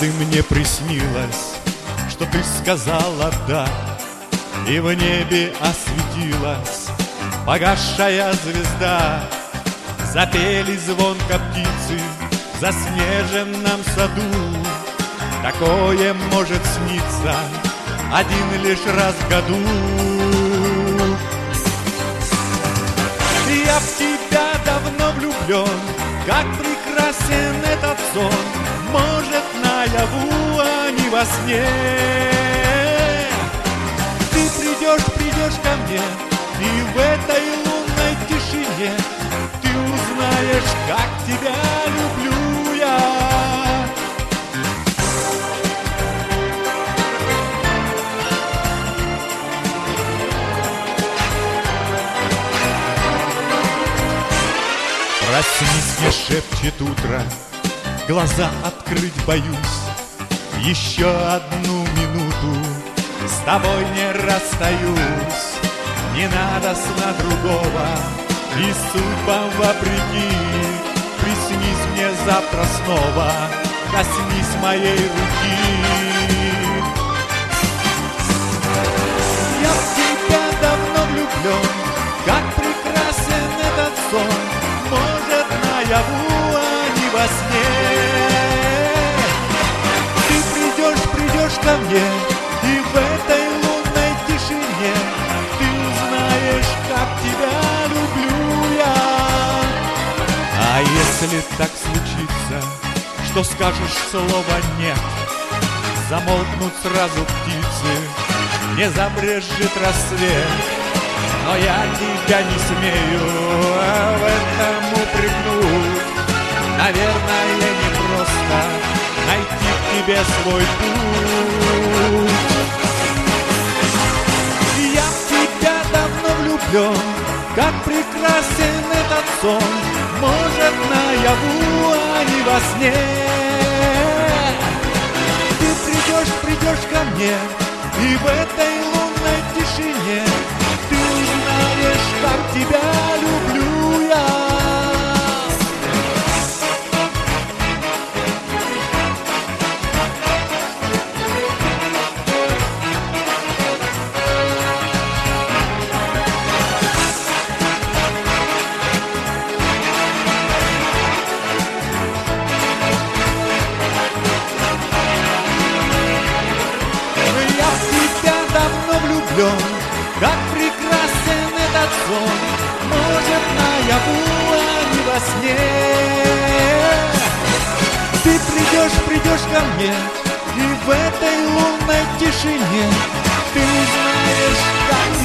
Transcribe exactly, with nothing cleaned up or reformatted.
Однажды мне приснилось, что ты сказала «да», и в небе осветилась погасшая звезда. Запели звонко птицы в заснеженном саду. Такое может сниться один лишь раз в году. Я в тебя давно влюблен, как прекрасен этот сон. Может, наяву, а не во сне. Ты придешь, придешь ко мне, и в этой лунной тишине ты узнаешь, как тебя люблю я. Проснись, мне шепчет утро, глаза открыть боюсь. Еще одну минуту с тобой не расстаюсь. Не надо сна другого, и судьбам вопреки. Приснись мне завтра снова, коснись моей руки. Я в тебя давно влюблен, как прекрасен этот сон. Может, наяву, а не во сне. Ты придешь, придешь ко мне, и в этой лунной тишине ты узнаешь, как тебя люблю я. А если так случится, что скажешь слово «нет», замолкнут сразу птицы, не забрежет рассвет. Но я тебя не смею в этом упрекнуть. Наверное, не просто найти к тебе свой путь. Я в тебя давно влюблен, как прекрасен этот сон. Может, наяву, а не во сне. Ты придешь, придешь ко мне, и в этой лунной тишине ты узнаешь, как тебя люблю я. Я в тебя давно влюблен, как прекрасен этот сон. Может, наяву, а не во сне. Ты придешь, придешь ко мне, и в этой лунной тишине ты узнаешь, как